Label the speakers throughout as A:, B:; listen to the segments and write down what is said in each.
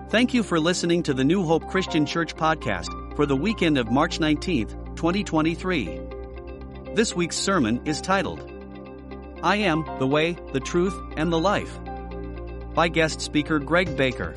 A: Thank you for listening to the New Hope Christian Church podcast for the weekend of March 19th, 2023. This week's sermon is titled, I Am the Way, the Truth, and the Life, by guest speaker Greg Baker.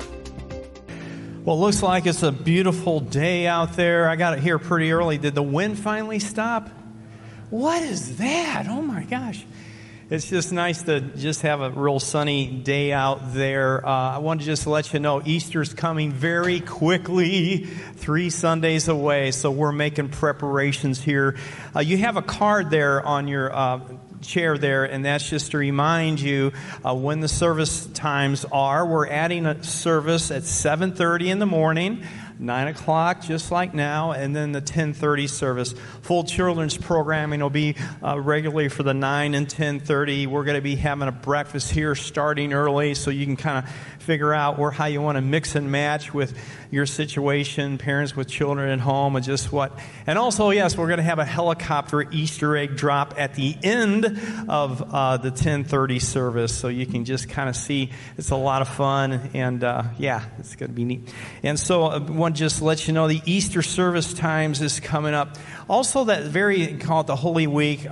B: Well, it looks like it's a beautiful day out there. I got it here pretty early. Did the wind finally stop? What is that? Oh my gosh. It's just nice to just have a real sunny day out there. I wanted to just let you know Easter's coming very quickly, 3 Sundays away, so we're making preparations here. You have a card there on your chair there, and that's just to remind you when the service times are. We're adding a service at 7:30 in the morning, 9 o'clock, just like now, and then the 10:30 service. Full children's programming will be regularly for the 9 and 10:30. We're going to be having a breakfast here starting early, so you can kind of figure out how you want to mix and match with your situation, parents with children at home, and just what. And also, yes, we're going to have a helicopter Easter egg drop at the end of the 10:30 service, so you can just kind of see. It's a lot of fun, and yeah, it's going to be neat. And so I want to just let you know the Easter service times is coming up. Also, that called the Holy Week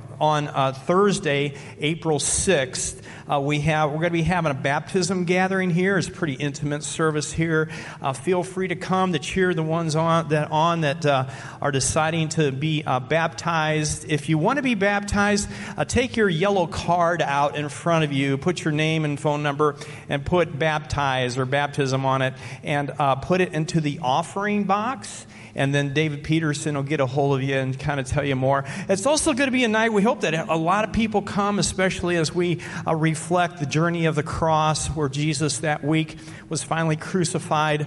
B: on Thursday, April 6th. We're going to be having a baptism gathering here. It's a pretty intimate service here. Feel free to come to cheer the ones that are deciding to be baptized. If you want to be baptized, take your yellow card out in front of you, put your name and phone number, and put baptize or baptism on it, and put it into the offering box. And then David Peterson will get a hold of you and kind of tell you more. It's also going to be a night, we hope that a lot of people come, especially as we reflect the journey of the cross, where Jesus that week was finally crucified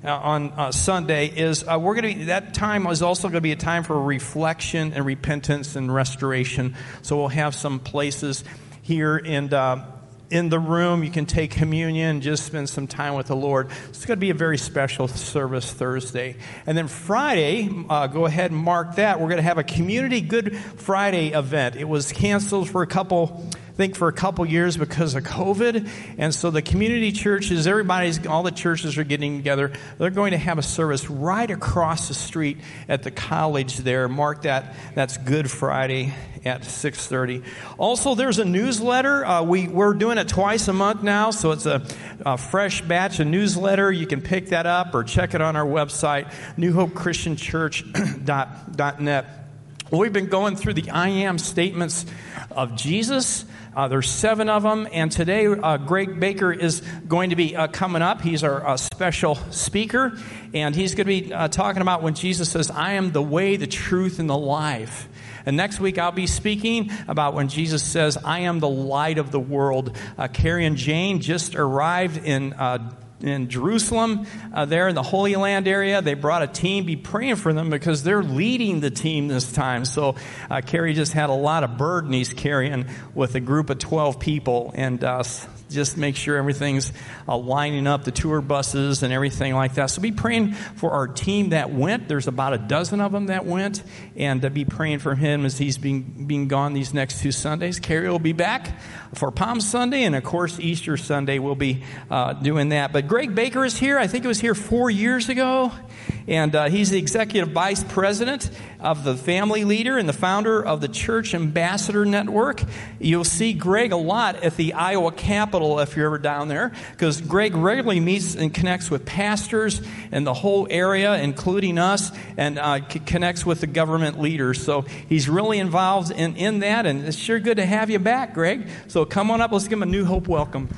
B: on Sunday. That time is also going to be a time for reflection and repentance and restoration. So we'll have some places here in the room. You can take communion, just spend some time with the Lord. It's going to be a very special service Thursday. And then Friday, go ahead and mark that. We're going to have a Community Good Friday event. It was canceled for a couple years because of COVID. And so the community churches, all the churches are getting together. They're going to have a service right across the street at the college there. Mark that. That's Good Friday at 6:30. Also, there's a newsletter. We're doing it twice a month now, so it's a fresh batch of newsletter. You can pick that up or check it on our website, newhopechristianchurch.net. We've been going through the I Am statements of Jesus. There's 7 of them, and today Greg Baker is going to be coming up. He's our special speaker, and he's going to be talking about when Jesus says, I am the way, the truth, and the life. And next week I'll be speaking about when Jesus says, I am the light of the world. Carrie and Jane just arrived in Jerusalem, there in the Holy Land area. They brought a team. Be praying for them because they're leading the team this time. So Carrie just had a lot of burden he's carrying with a group of 12 people, and just make sure everything's lining up, the tour buses and everything like that. So be praying for our team that went. There's about a dozen of them that went, and be praying for him as he's being gone these next 2 Sundays. Carrie will be back for Palm Sunday, and of course Easter Sunday we'll be doing that. But Greg Baker is here. I think it was here 4 years ago, and he's the executive vice president of the Family Leader and the founder of the Church Ambassador Network. You'll see Greg a lot at the Iowa Capitol if you're ever down there, because Greg regularly meets and connects with pastors in the whole area, including us, and connects with the government leaders. So he's really involved in that, and it's sure good to have you back, Greg. So come on up. Let's give him a New Hope welcome.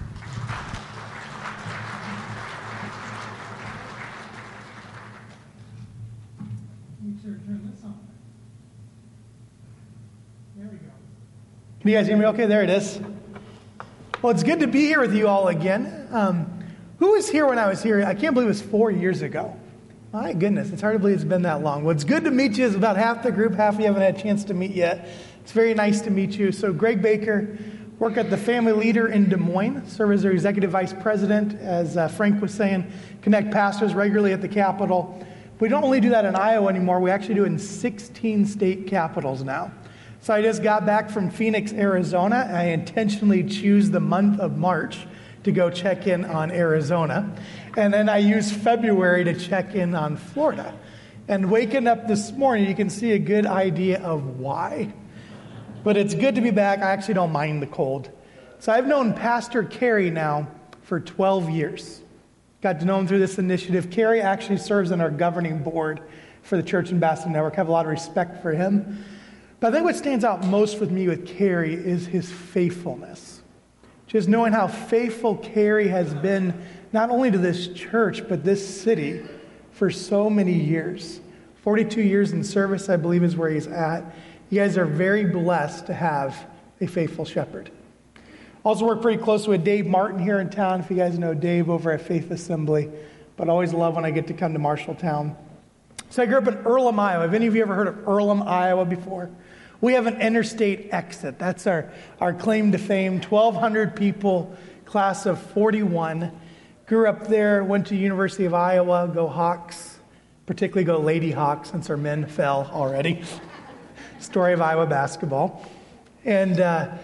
C: Can you guys hear me okay? There it is. Well, it's good to be here with you all again. Who was here when I was here? I can't believe it was 4 years ago. My goodness, it's hard to believe it's been that long. Well, it's good to meet you. It's about half the group. Half of you haven't had a chance to meet yet. It's very nice to meet you. So Greg Baker, work at the Family Leader in Des Moines, serve as their executive vice president, as Frank was saying, connect pastors regularly at the Capitol. We don't only do that in Iowa anymore. We actually do it in 16 state capitals now. So I just got back from Phoenix, Arizona. I intentionally choose the month of March to go check in on Arizona. And then I used February to check in on Florida. And waking up this morning, you can see a good idea of why. But it's good to be back. I actually don't mind the cold. So I've known Pastor Kerry now for 12 years. Got to know him through this initiative. Kerry actually serves on our governing board for the Church Ambassador Network. I have a lot of respect for him. But I think what stands out most with me with Kerry is his faithfulness. Just knowing how faithful Kerry has been not only to this church, but this city for so many years. 42 years in service, I believe, is where he's at. You guys are very blessed to have a faithful shepherd. Also work pretty close with Dave Martin here in town, if you guys know Dave over at Faith Assembly. But I always love when I get to come to Marshalltown. So I grew up in Earlham, Iowa. Have any of you ever heard of Earlham, Iowa before? We have an interstate exit. That's our claim to fame. 1,200 people, class of 41. Grew up there, went to University of Iowa, go Hawks. Particularly go Lady Hawks, since our men fell already. Story of Iowa basketball. And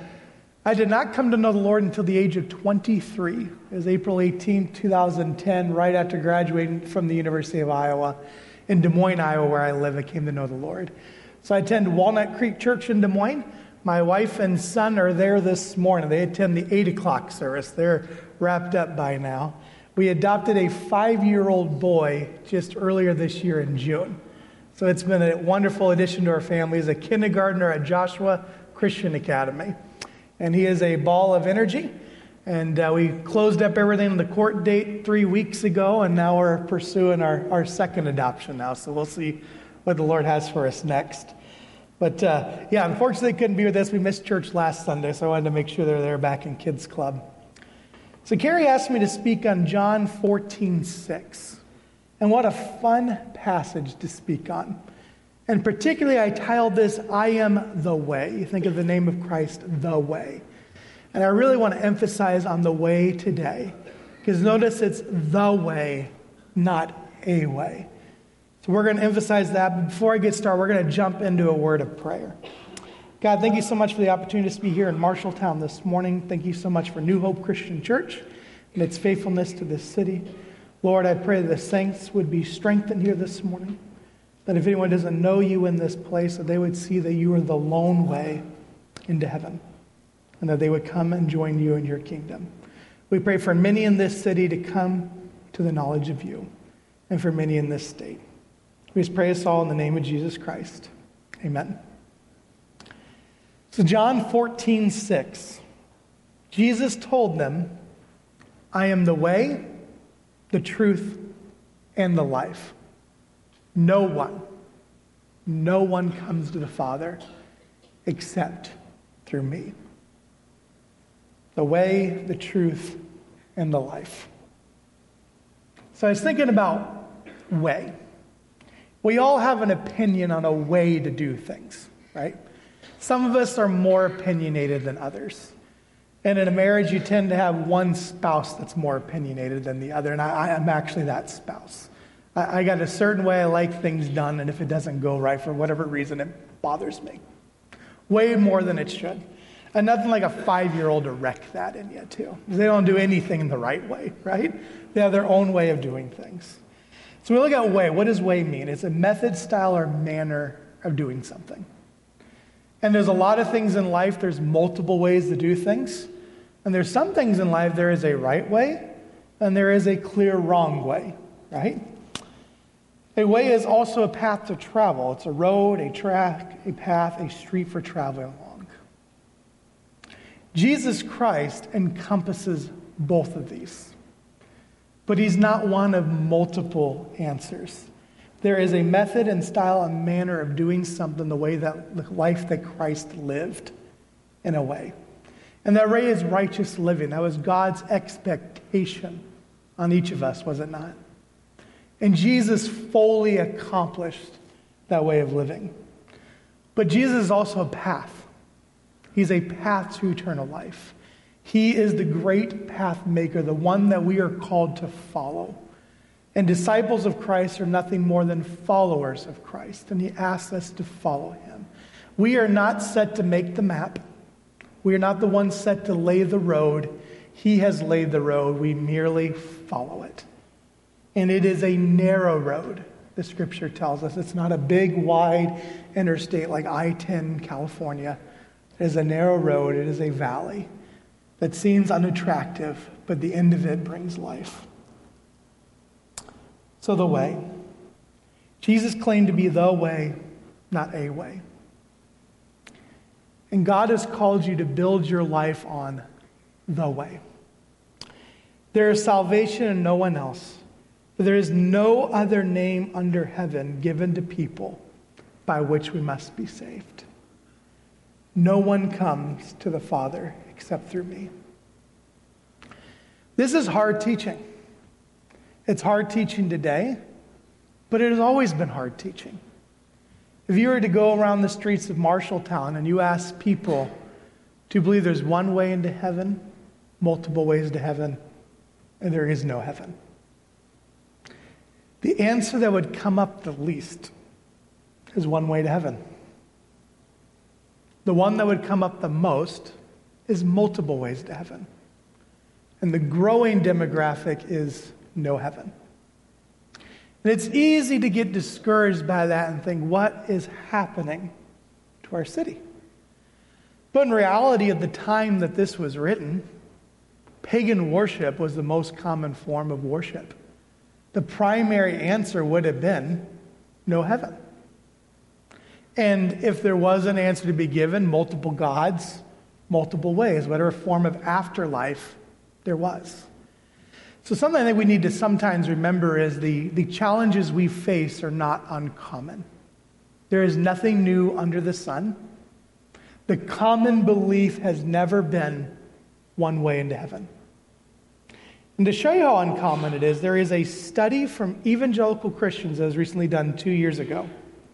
C: I did not come to know the Lord until the age of 23. It was April 18, 2010, right after graduating from the University of Iowa. In Des Moines, Iowa, where I live, I came to know the Lord. So I attend Walnut Creek Church in Des Moines. My wife and son are there this morning. They attend the 8 o'clock service. They're wrapped up by now. We adopted a 5-year-old boy just earlier this year in June. So it's been a wonderful addition to our family. He's a kindergartner at Joshua Christian Academy. And he is a ball of energy. And we closed up everything on the court date 3 weeks ago, and now we're pursuing our second adoption now. So we'll see what the Lord has for us next. But unfortunately they couldn't be with us. We missed church last Sunday, so I wanted to make sure they're there back in Kids Club. So Carrie asked me to speak on John 14:6. And what a fun passage to speak on. And particularly I titled this, I am the way. You think of the name of Christ, the way. And I really want to emphasize on the way today. Because notice it's the way, not a way. So we're going to emphasize that. But before I get started, we're going to jump into a word of prayer. God, thank you so much for the opportunity to be here in Marshalltown this morning. Thank you so much for New Hope Christian Church and its faithfulness to this city. Lord, I pray that the saints would be strengthened here this morning. That if anyone doesn't know you in this place, that they would see that you are the lone way into heaven. And that they would come and join you in your kingdom. We pray for many in this city to come to the knowledge of you. And for many in this state. We just pray us all in the name of Jesus Christ. Amen. So John 14:6. Jesus told them, I am the way, the truth, and the life. No one comes to the Father except through me. The way, the truth, and the life. So I was thinking about way. We all have an opinion on a way to do things, right? Some of us are more opinionated than others. And in a marriage, you tend to have one spouse that's more opinionated than the other, and I'm actually that spouse. I got a certain way I like things done, and if it doesn't go right for whatever reason, it bothers me. Way more than it should. And nothing like a 5-year-old to wreck that in you, too. They don't do anything the right way, right? They have their own way of doing things. So we look at way. What does way mean? It's a method, style, or manner of doing something. And there's a lot of things in life. There's multiple ways to do things. And there's some things in life there is a right way, and there is a clear wrong way, right? A way is also a path to travel. It's a road, a track, a path, a street for traveling along. Jesus Christ encompasses both of these. But he's not one of multiple answers. There is a method and style and manner of doing something the way that the life that Christ lived in a way. And that way is righteous living. That was God's expectation on each of us, was it not? And Jesus fully accomplished that way of living. But Jesus is also a path. He's a path to eternal life. He is the great path maker, the one that we are called to follow. And disciples of Christ are nothing more than followers of Christ. And he asks us to follow him. We are not set to make the map. We are not the ones set to lay the road. He has laid the road. We merely follow it. And it is a narrow road, the scripture tells us. It's not a big, wide interstate like I-10 California. It is a narrow road. It is a valley that seems unattractive, but the end of it brings life. So the way. Jesus claimed to be the way, not a way. And God has called you to build your life on the way. There is salvation in no one else. There is no other name under heaven given to people by which we must be saved. No one comes to the Father except through me. This is hard teaching. It's hard teaching today, but it has always been hard teaching. If you were to go around the streets of Marshalltown and you ask people, do you believe there's one way into heaven, multiple ways to heaven, and there is no heaven? The answer that would come up the least is one way to heaven. The one that would come up the most is multiple ways to heaven. And the growing demographic is no heaven. And it's easy to get discouraged by that and think, what is happening to our city? But in reality, at the time that this was written, pagan worship was the most common form of worship. The primary answer would have been no heaven. And if there was an answer to be given, multiple gods, multiple ways, whatever form of afterlife there was. So something I think we need to sometimes remember is the challenges we face are not uncommon. There is nothing new under the sun. The common belief has never been one way into heaven. And to show you how uncommon it is, there is a study from evangelical Christians that was recently done 2 years ago.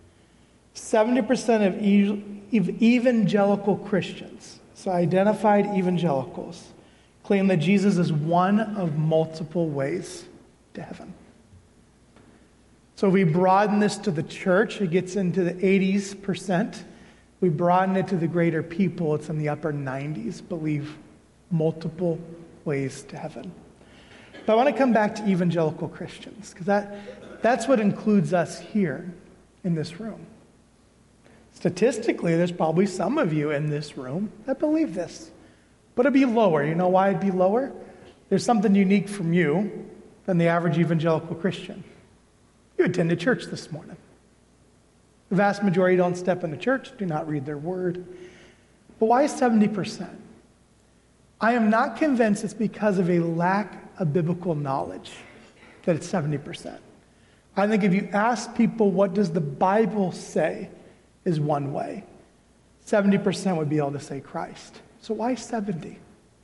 C: 70% of evangelical Christians, so identified evangelicals, claim that Jesus is one of multiple ways to heaven. So if we broaden this to the church, it gets into the 80%. We broaden it to the greater people, it's in the upper 90s, believe multiple ways to heaven. But I want to come back to evangelical Christians, because that's what includes us here in this room. Statistically, there's probably some of you in this room that believe this. But it'd be lower. You know why it'd be lower? There's something unique from you than the average evangelical Christian. You attended church this morning. The vast majority don't step into church, do not read their word. But why 70%? I am not convinced it's because of a lack of biblical knowledge that it's 70%. I think if you ask people what does the Bible say is one way, 70% would be able to say Christ. So why 70?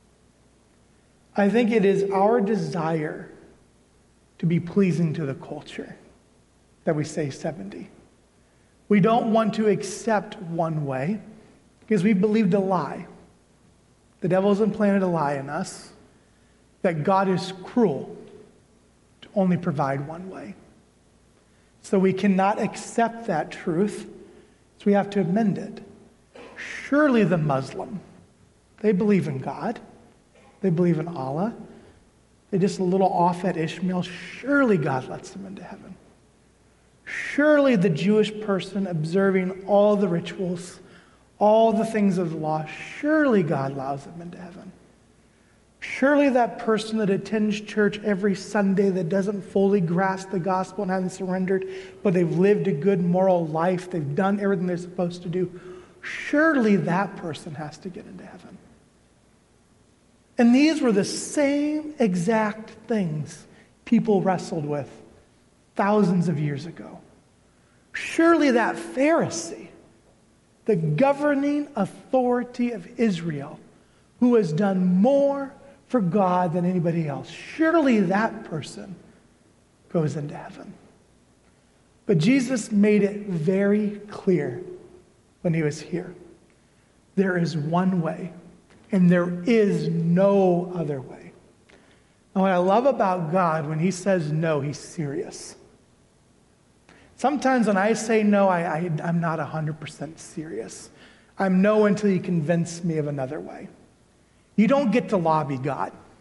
C: I think it is our desire to be pleasing to the culture that we say 70. We don't want to accept one way because we believed a lie. The devil's implanted a lie in us that God is cruel to only provide one way. So we cannot accept that truth, so we have to amend it. Surely the Muslim, they believe in God. They believe in Allah. They're just a little off at Ishmael. Surely God lets them into heaven. Surely the Jewish person observing all the rituals, all the things of the law, surely God allows them into heaven. Surely that person that attends church every Sunday that doesn't fully grasp the gospel and hasn't surrendered, but they've lived a good moral life, they've done everything they're supposed to do, surely that person has to get into heaven. And these were the same exact things people wrestled with thousands of years ago. Surely that Pharisee, the governing authority of Israel, who has done more for God than anybody else, surely that person goes into heaven. But Jesus made it very clear when he was here. There is one way, and there is no other way. And what I love about God, when he says no, he's serious. Sometimes when I say no, I'm not 100% serious. I'm no until you convince me of another way. You don't get to lobby God.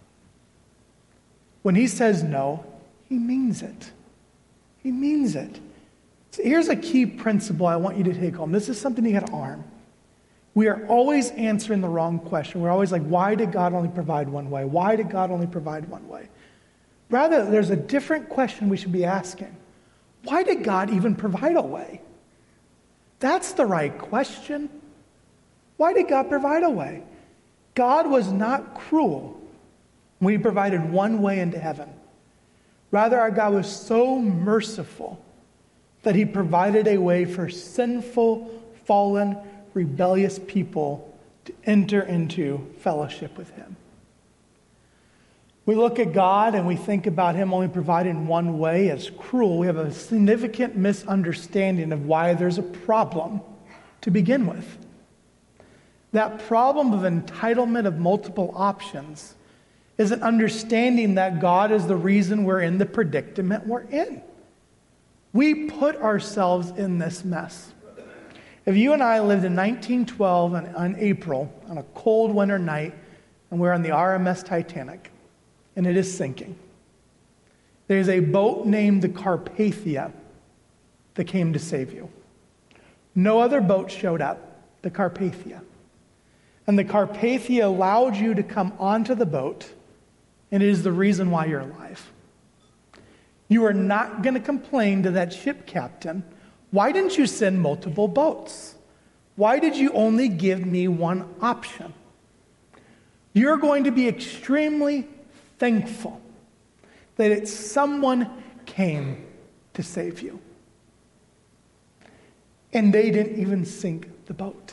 C: when he says no, he means it. He means it. So here's a key principle I want you to take home. This is something you got to arm. We are always answering the wrong question. We're always like, why did God only provide one way? Why did God only provide one way? Rather, there's a different question we should be asking. Why did God even provide a way? That's the right question. Why did God provide a way? God was not cruel when he provided one way into heaven. Rather, our God was so merciful that he provided a way for sinful, fallen, rebellious people to enter into fellowship with him. We look at God and we think about him only providing one way as cruel. We have a significant misunderstanding of why there's a problem to begin with. That problem of entitlement of multiple options is an understanding that God is the reason we're in the predicament we're in. We put ourselves in this mess. If you and I lived in 1912 in April on a cold winter night and we're on the RMS Titanic and it is sinking, there's a boat named the Carpathia that came to save you. No other boat showed up, the Carpathia. And the Carpathia allowed you to come onto the boat, and it is the reason why you're alive. You are not going to complain to that ship captain, why didn't you send multiple boats? Why did you only give me one option? You're going to be extremely thankful that someone came to save you. And they didn't even sink the boat.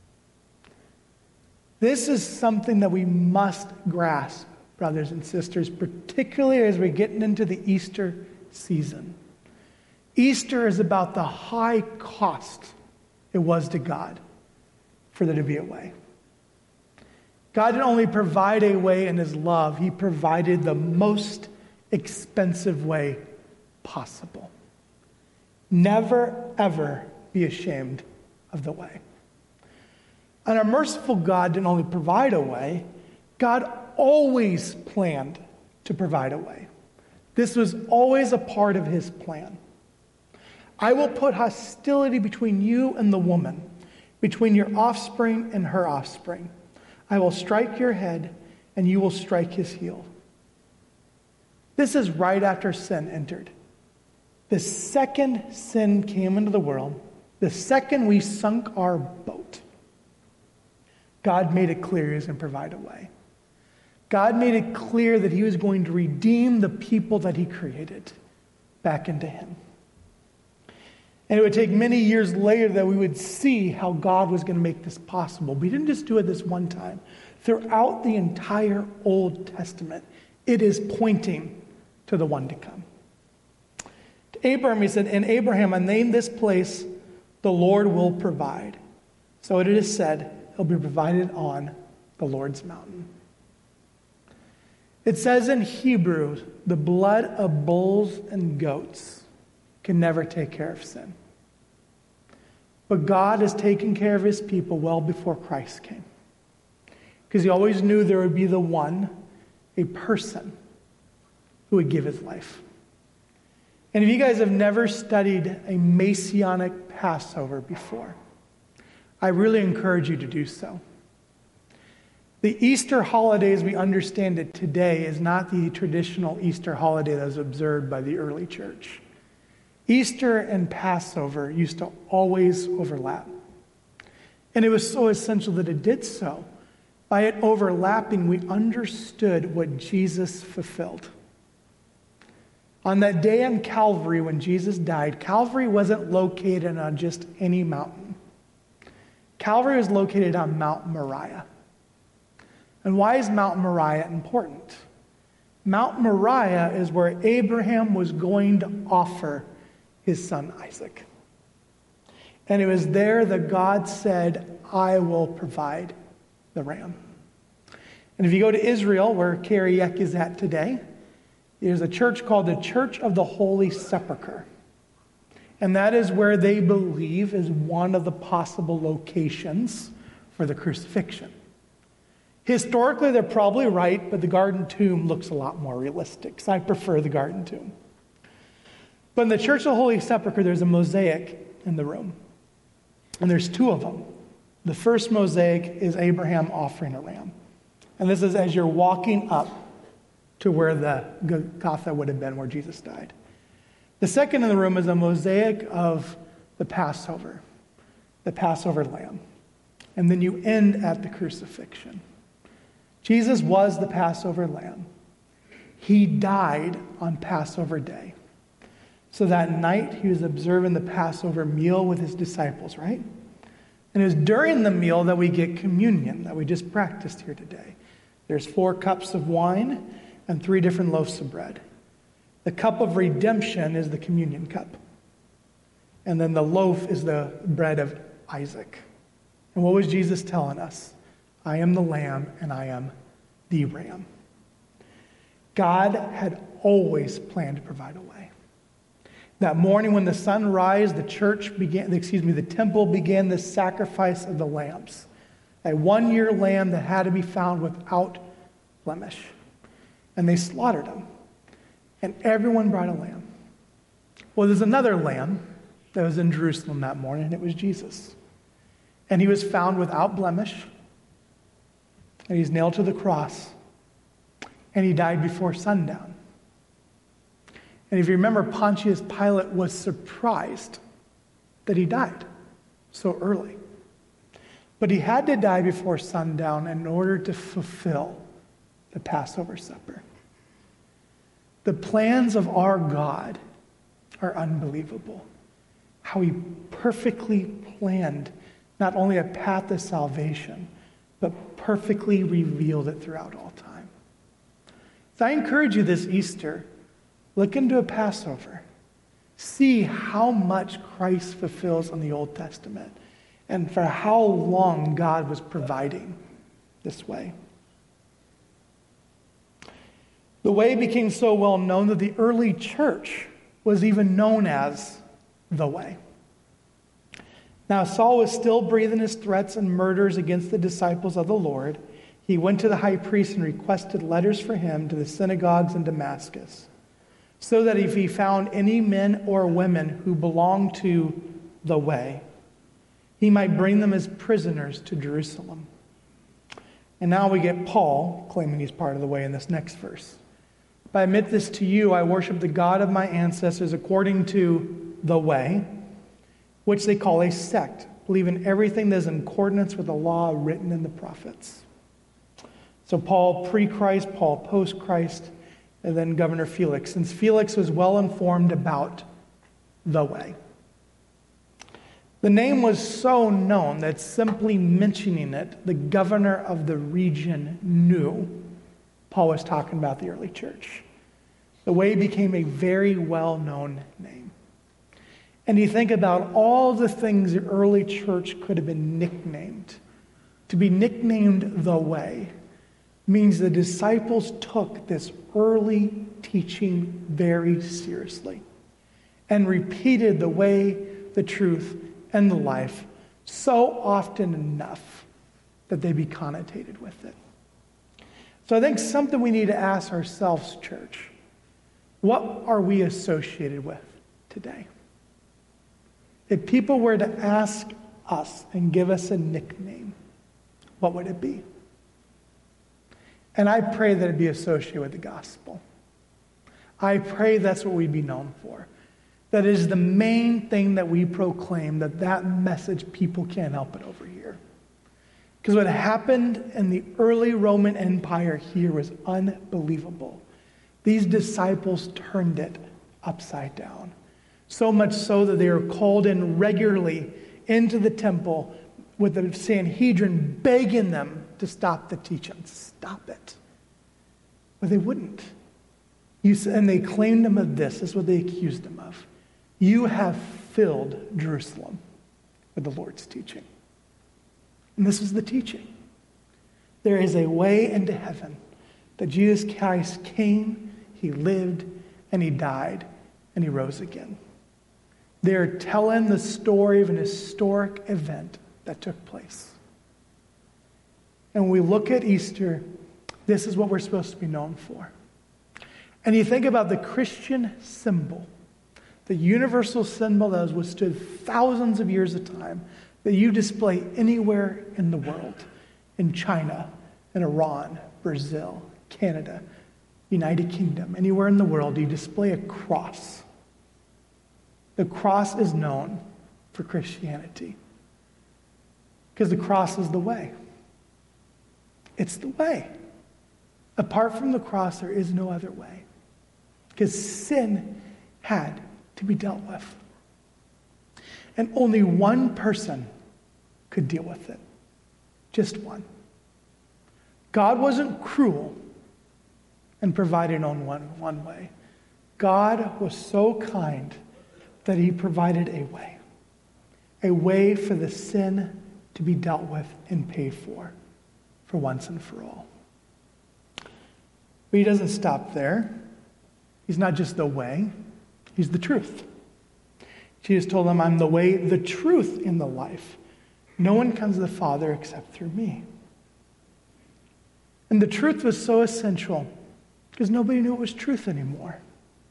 C: This is something that we must grasp, brothers and sisters, particularly as we're getting into the Easter season. Easter is about the high cost it was to God for there to be a way. God didn't only provide a way in his love, he provided the most expensive way possible. Never, ever be ashamed of the way. And our merciful God didn't only provide a way, God always planned to provide a way. This was always a part of his plan. I will put hostility between you and the woman, between your offspring and her offspring. I will strike your head, and you will strike his heel. This is right after sin entered. The second sin came into the world, the second we sunk our boat, God made it clear he was going to provide a way. God made it clear that he was going to redeem the people that he created back into him. And it would take many years later that we would see how God was going to make this possible. But he didn't just do it this one time. Throughout the entire Old Testament, it is pointing to the one to come. To Abraham, he said, "In Abraham, I named this place, the Lord will provide." So it is said, it'll be provided on the Lord's mountain. It says in Hebrew, the blood of bulls and goats can never take care of sin. But God has taken care of his people well before Christ came. Because he always knew there would be the one, a person, who would give his life. And if you guys have never studied a Messianic Passover before, I really encourage you to do so. The Easter holiday as we understand it today is not the traditional Easter holiday that was observed by the early church. Easter and Passover used to always overlap. And it was so essential that it did so. By it overlapping, we understood what Jesus fulfilled. On that day on Calvary when Jesus died, Calvary wasn't located on just any mountain. Calvary was located on Mount Moriah. And why is Mount Moriah important? Mount Moriah is where Abraham was going to offer his son Isaac. And it was there that God said, "I will provide the ram." And if you go to Israel, where Kariek is at today, there's a church called the Church of the Holy Sepulchre. And that is where they believe is one of the possible locations for the crucifixion. Historically, they're probably right, but the garden tomb looks a lot more realistic, so I prefer the garden tomb. But in the Church of the Holy Sepulchre, there's a mosaic in the room. And there's two of them. The first mosaic is Abraham offering a ram. And this is as you're walking up to where the Golgotha would have been, where Jesus died. The second in the room is a mosaic of the Passover lamb. And then you end at the crucifixion. Jesus was the Passover lamb. He died on Passover day. So that night he was observing the Passover meal with his disciples, right? And it was during the meal that we get communion that we just practiced here today. There's 4 cups of wine and 3 different loaves of bread. The cup of redemption is the communion cup. And then the loaf is the bread of Isaac. And what was Jesus telling us? I am the lamb and I am the ram. God had always planned to provide a way. That morning when the sun rose, the temple began the sacrifice of the lambs. A 1-year lamb that had to be found without blemish. And they slaughtered them. And everyone brought a lamb. Well, there's another lamb that was in Jerusalem that morning, and it was Jesus. And he was found without blemish. And he's nailed to the cross. And he died before sundown. And if you remember, Pontius Pilate was surprised that he died so early. But he had to die before sundown in order to fulfill the Passover supper. The plans of our God are unbelievable. How he perfectly planned not only a path of salvation, but perfectly revealed it throughout all time. So I encourage you this Easter, look into a Passover. See how much Christ fulfills in the Old Testament and for how long God was providing this way. The way became so well known that the early church was even known as the way. Now Saul was still breathing his threats and murders against the disciples of the Lord. He went to the high priest and requested letters for him to the synagogues in Damascus, so that if he found any men or women who belonged to the way, he might bring them as prisoners to Jerusalem. And now we get Paul claiming he's part of the way in this next verse. If I admit this to you, I worship the God of my ancestors according to the way, which they call a sect, believe in everything that is in accordance with the law written in the prophets. So Paul pre-Christ, Paul post-Christ, and then Governor Felix, since Felix was well informed about the way. The name was so known that simply mentioning it, the governor of the region knew Paul was talking about the early church. The way became a very well-known name. And you think about all the things the early church could have been nicknamed. To be nicknamed the way means the disciples took this early teaching very seriously and repeated the way, the truth, and the life so often enough that they be connotated with it. So I think something we need to ask ourselves, church, what are we associated with today? If people were to ask us and give us a nickname, what would it be? And I pray that it be associated with the gospel. I pray that's what we'd be known for. That is the main thing that we proclaim, that message people can't help but overhear. Because what happened in the early Roman Empire here was unbelievable. These disciples turned it upside down. So much so that they were called in regularly into the temple with the Sanhedrin begging them to stop the teaching. Stop it. But they wouldn't. And they claimed him of this. This is what they accused him of. You have filled Jerusalem with the Lord's teaching. And this is the teaching. There is a way into heaven that Jesus Christ came, he lived, and he died, and he rose again. They're telling the story of an historic event that took place. And when we look at Easter, this is what we're supposed to be known for. And you think about the Christian symbol, the universal symbol that has withstood thousands of years of time, that you display anywhere in the world, in China, in Iran, Brazil, Canada, United Kingdom, anywhere in the world, you display a cross. The cross is known for Christianity because the cross is the way. It's the way. Apart from the cross, there is no other way because sin had to be dealt with. And only one person could deal with it. Just one. God wasn't cruel and provided on one way. God was so kind that he provided a way for the sin to be dealt with and paid for once and for all. But he doesn't stop there. He's not just the way, he's the truth. Jesus told them, I'm the way, the truth, and the life. No one comes to the Father except through me. And the truth was so essential because nobody knew it was truth anymore.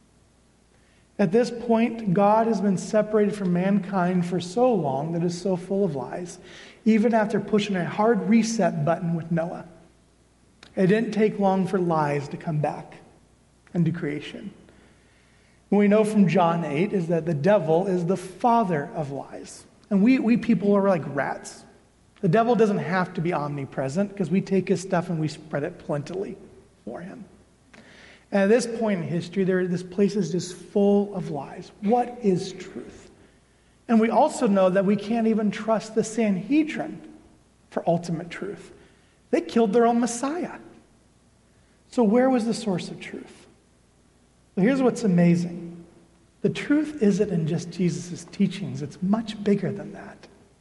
C: At this point, God has been separated from mankind for so long that it's so full of lies, even after pushing a hard reset button with Noah. It didn't take long for lies to come back into creation. What we know from John 8 is that the devil is the father of lies. And we people are like rats. The devil doesn't have to be omnipresent because we take his stuff and we spread it plentifully for him. And at this point in history, this place is just full of lies. What is truth? And we also know that we can't even trust the Sanhedrin for ultimate truth. They killed their own Messiah. So where was the source of truth? Well, here's what's amazing. The truth isn't in just Jesus' teachings. It's much bigger than that.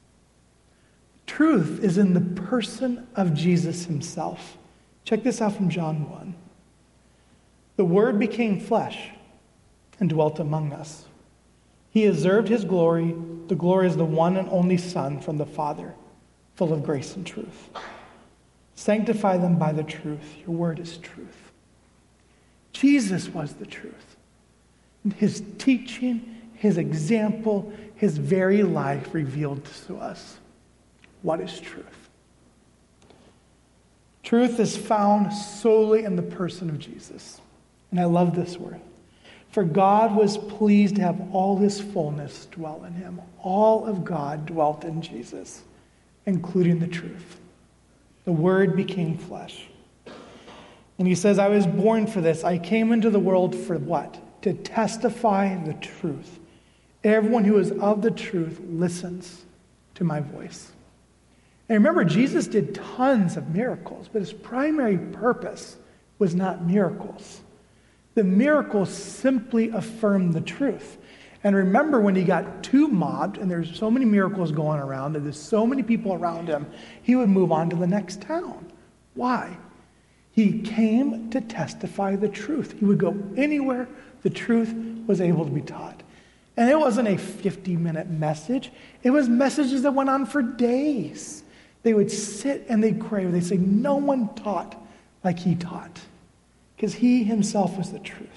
C: Truth is in the person of Jesus himself. Check this out from John 1. The Word became flesh and dwelt among us. He observed his glory. The glory is the one and only Son from the Father, full of grace and truth. Sanctify them by the truth. Your word is truth. Jesus was the truth. His teaching, his example, his very life revealed to us what is truth. Truth is found solely in the person of Jesus. And I love this word. For God was pleased to have all his fullness dwell in him. All of God dwelt in Jesus, including the truth. The Word became flesh. And he says, I was born for this. I came into the world for what? To testify the truth. Everyone who is of the truth listens to my voice. And remember, Jesus did tons of miracles, but his primary purpose was not miracles. The miracles simply affirmed the truth. And remember when he got too mobbed, and there's so many miracles going around, and there's so many people around him, he would move on to the next town. Why? He came to testify the truth. He would go anywhere the truth was able to be taught. And it wasn't a 50-minute message. It was messages that went on for days. They would sit and they'd crave. They'd say, no one taught like he taught. Because he himself was the truth.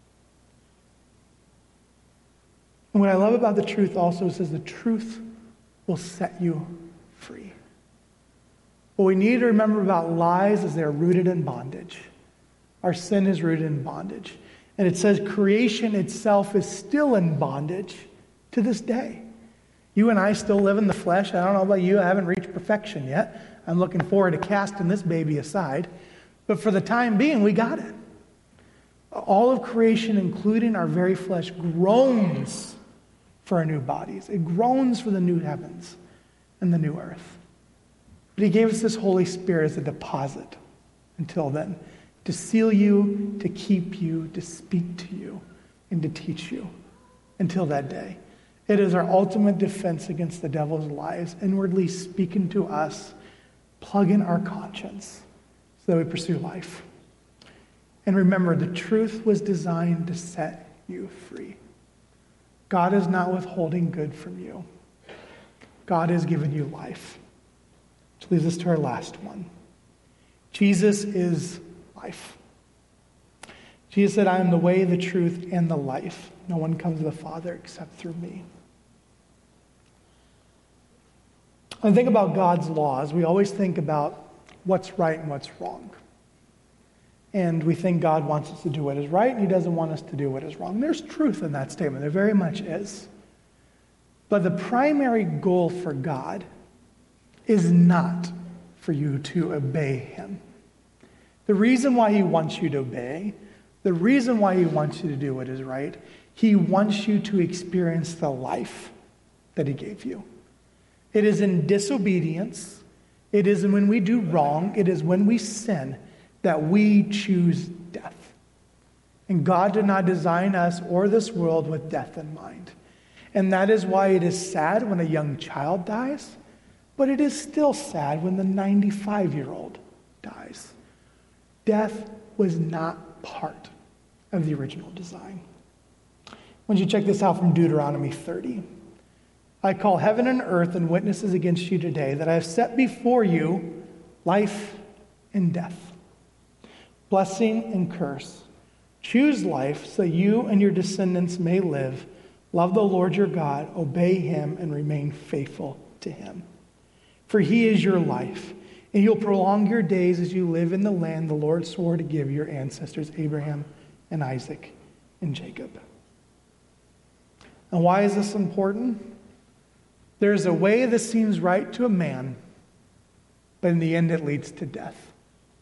C: And what I love about the truth also is the truth will set you free. What we need to remember about lies is they're rooted in bondage. Our sin is rooted in bondage. And it says creation itself is still in bondage to this day. You and I still live in the flesh. I don't know about you. I haven't reached perfection yet. I'm looking forward to casting this baby aside. But for the time being, we got it. All of creation, including our very flesh, groans for our new bodies. It groans for the new heavens and the new earth. But he gave us this Holy Spirit as a deposit until then, to seal you, to keep you, to speak to you, and to teach you until that day. It is our ultimate defense against the devil's lies, inwardly speaking to us, plug in our conscience so that we pursue life. And remember, the truth was designed to set you free. God is not withholding good from you. God has given you life. Which leads us to our last one. Jesus is life. Jesus said, I am the way, the truth, and the life. No one comes to the Father except through me. When I think about God's laws, we always think about what's right and what's wrong. And we think God wants us to do what is right, and he doesn't want us to do what is wrong. There's truth in that statement. There very much is. But the primary goal for God is not for you to obey him. The reason why he wants you to obey, the reason why he wants you to do what is right, he wants you to experience the life that he gave you. It is in disobedience, it is when we do wrong, it is when we sin that we choose death. And God did not design us or this world with death in mind. And that is why it is sad when a young child dies, but it is still sad when the 95-year-old dies. Death was not part of the original design. I want you to check this out from Deuteronomy 30. I call heaven and earth and witnesses against you today that I have set before you life and death, blessing and curse. Choose life so you and your descendants may live. Love the Lord your God, obey him, and remain faithful to him. For he is your life, and he'll prolong your days as you live in the land the Lord swore to give your ancestors, Abraham and Isaac and Jacob. And why is this important? There's a way that seems right to a man, but in the end it leads to death.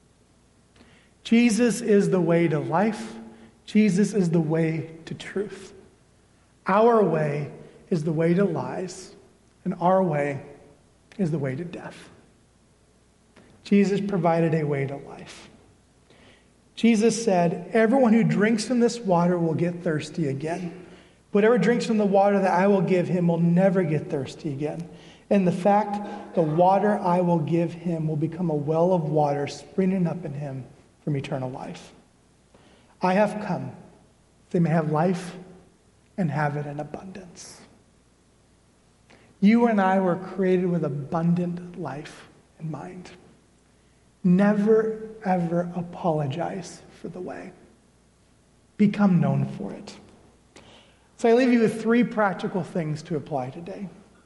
C: Jesus is the way to life. Jesus is the way to truth. Our way is the way to lies, and our way is the way to death. Jesus provided a way to life. Jesus said, everyone who drinks from this water will get thirsty again. Whoever drinks from the water that I will give him will never get thirsty again. And the fact, the water I will give him will become a well of water springing up in him from eternal life. I have come, they may have life and have it in abundance. You and I were created with abundant life in mind. Never, ever apologize for the way. Become known for it. So I leave you with 3 practical things to apply today.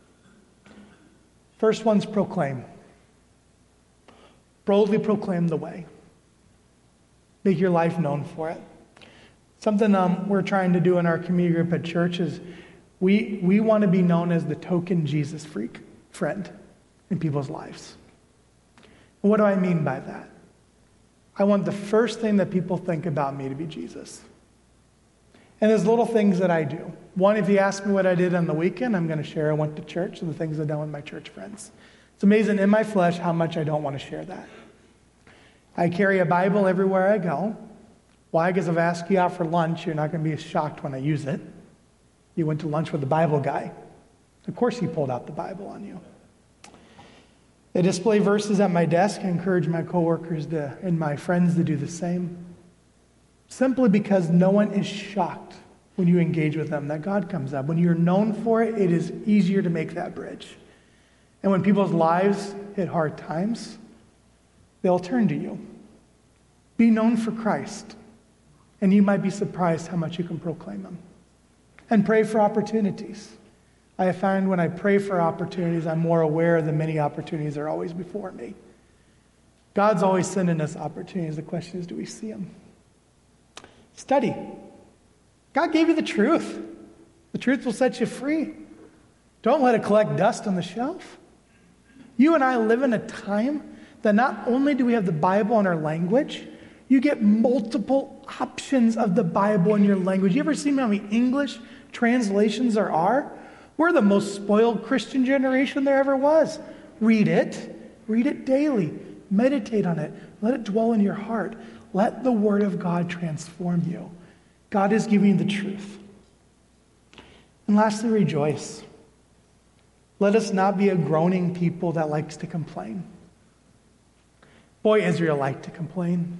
C: First one's proclaim. Boldly proclaim the way. Make your life known for it. Something we're trying to do in our community group at church is we want to be known as the token Jesus freak friend in people's lives. And what do I mean by that? I want the first thing that people think about me to be Jesus. And there's little things that I do. One, if you ask me what I did on the weekend, I'm going to share I went to church and the things I've done with my church friends. It's amazing in my flesh how much I don't want to share that. I carry a Bible everywhere I go. Why? Because if I ask you out for lunch, you're not going to be as shocked when I use it. You went to lunch with the Bible guy. Of course he pulled out the Bible on you. I display verses at my desk. I encourage my coworkers and my friends to do the same. Simply because no one is shocked when you engage with them that God comes up. When you're known for it, it is easier to make that bridge. And when people's lives hit hard times, they'll turn to you. Be known for Christ. And you might be surprised how much you can proclaim him. And pray for opportunities. I have found when I pray for opportunities, I'm more aware of the many opportunities that are always before me. God's always sending us opportunities. The question is, do we see them? Study. God gave you the truth. The truth will set you free. Don't let it collect dust on the shelf. You and I live in a time that not only do we have the Bible in our language, you get multiple options of the Bible in your language. You ever seen how many English translations there are? We're the most spoiled Christian generation there ever was. Read it. Read it daily. Meditate on it. Let it dwell in your heart. Let the Word of God transform you. God is giving you the truth. And lastly, rejoice. Let us not be a groaning people that likes to complain. Boy, Israel liked to complain.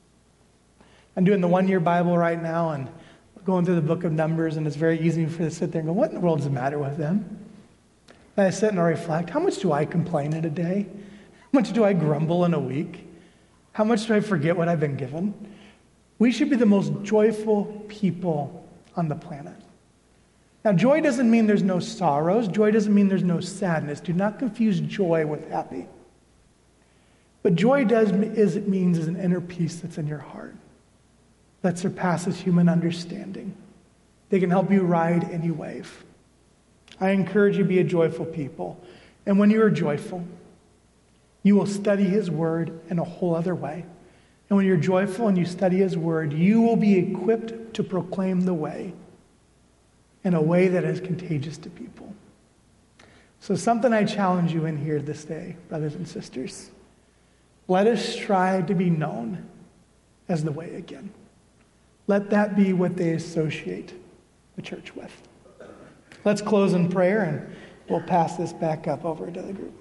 C: I'm doing the one-year Bible right now and going through the book of Numbers, and it's very easy for me to sit there and go, what in the world is the matter with them? And I sit and I reflect, how much do I complain in a day? How much do I grumble in a week? How much do I forget what I've been given? We should be the most joyful people on the planet. Now, joy doesn't mean there's no sorrows. Joy doesn't mean there's no sadness. Do not confuse joy with happy. But joy means is an inner peace that's in your heart that surpasses human understanding. They can help you ride any wave. I encourage you to be a joyful people. And when you are joyful, you will study his word in a whole other way. And when you're joyful and you study his word, you will be equipped to proclaim the way in a way that is contagious to people. So something I challenge you in here this day, brothers and sisters. Let us strive to be known as the way again. Let that be what they associate the church with. Let's close in prayer and we'll pass this back up over to the group.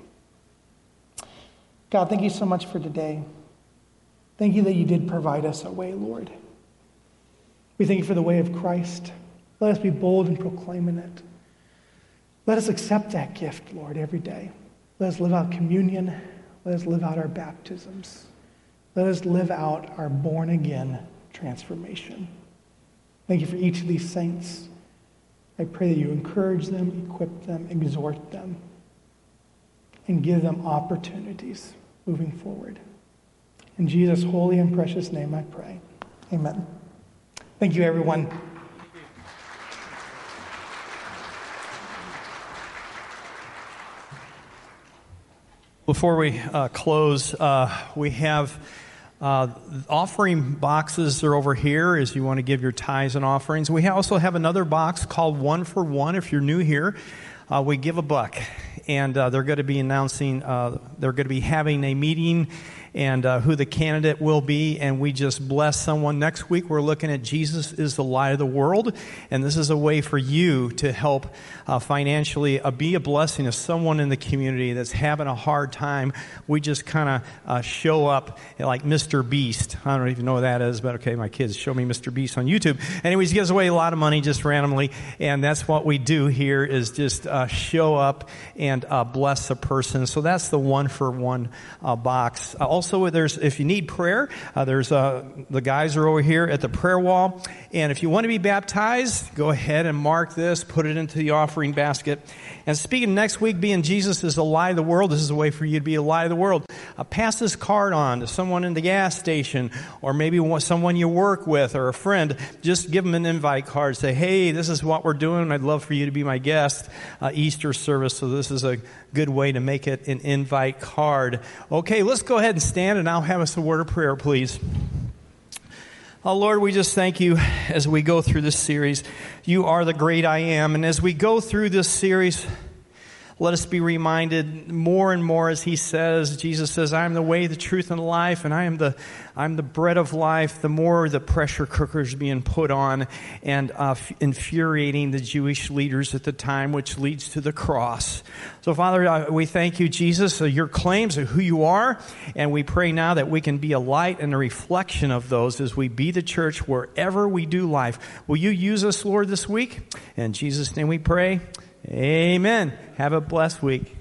C: God, thank you so much for today. Thank you that you did provide us a way, Lord. We thank you for the way of Christ. Let us be bold in proclaiming it. Let us accept that gift, Lord, every day. Let us live out communion. Let us live out our baptisms. Let us live out our born-again transformation. Thank you for each of these saints. I pray that you encourage them, equip them, exhort them, and give them opportunities moving forward. In Jesus' holy and precious name I pray. Amen. Thank you, everyone.
B: Before we close, we have offering boxes are over here as you want to give your tithes and offerings. We also have another box called One for One. If you're new here, we give $1. And they're going to be announcing, they're going to be having a meeting and who the candidate will be, and we just bless someone. Next week, we're looking at Jesus is the light of the world, and this is a way for you to help financially be a blessing to someone in the community that's having a hard time. We just kind of show up like Mr. Beast. I don't even know what that is, but okay, my kids show me Mr. Beast on YouTube. Anyways, he gives away a lot of money just randomly, and that's what we do here is just show up and bless a person. So that's the One for One box. Also, if you need prayer, the guys are over here at the prayer wall. And if you want to be baptized, go ahead and mark this, put it into the offering basket. And speaking next week, being Jesus is the light of the world, this is a way for you to be a light of the world. Pass this card on to someone in the gas station, or maybe someone you work with, or a friend. Just give them an invite card. Say, hey, this is what we're doing. I'd love for you to be my guest. Easter service, so this is a good way to make it an invite card. Okay, let's go ahead and stand, and I'll have us a word of prayer, please. Oh, Lord, we just thank you as we go through this series. You are the great I am. And as we go through this series, let us be reminded more and more as Jesus says, I am the way, the truth, and the life, and I'm the bread of life. The more the pressure cooker is being put on and infuriating the Jewish leaders at the time, which leads to the cross. So, Father, we thank you, Jesus, your claims of who you are, and we pray now that we can be a light and a reflection of those as we be the church wherever we do life. Will you use us, Lord, this week? In Jesus' name we pray. Amen. Have a blessed week.